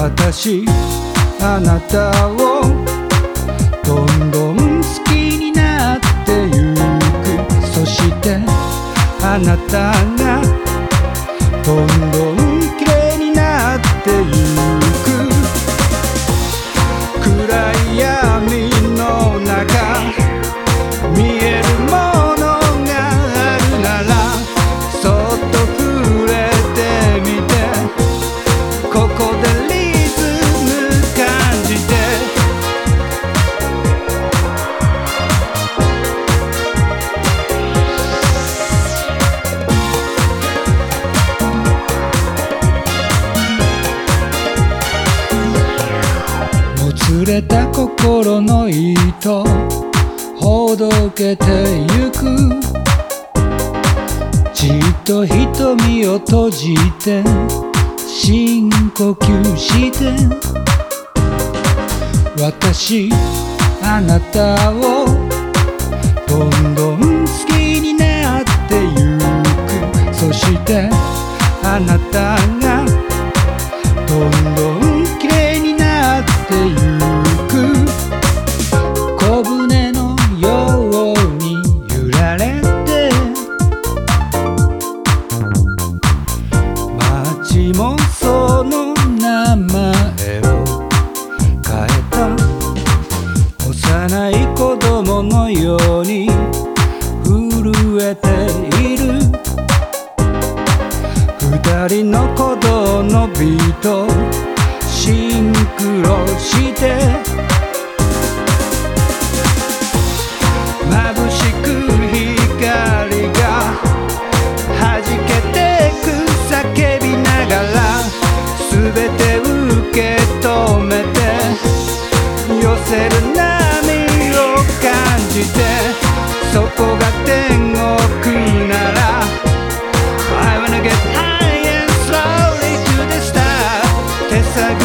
私あなたをどんどん好きになってゆく。そしてあなたがどんどん綺麗になってゆく。暗い闇の中見えるものがあるならそっと触れてみて。ここでリズム感じて。もつれた心の糸ほどけてゆく。じっと瞳を閉じて深呼吸して。私あなたをどんどん好きになってゆく。そしてあなたがどんどん綺麗になってゆく。小舟のように揺られて街もその名前を変えた。幼い子供のように震えている。二人の鼓動のビートシンクロして眩しく光が弾けてく叫びながら全て受け止めて寄せる波を感じて。そこが天国なら I wanna get high and slowly to the stars。手探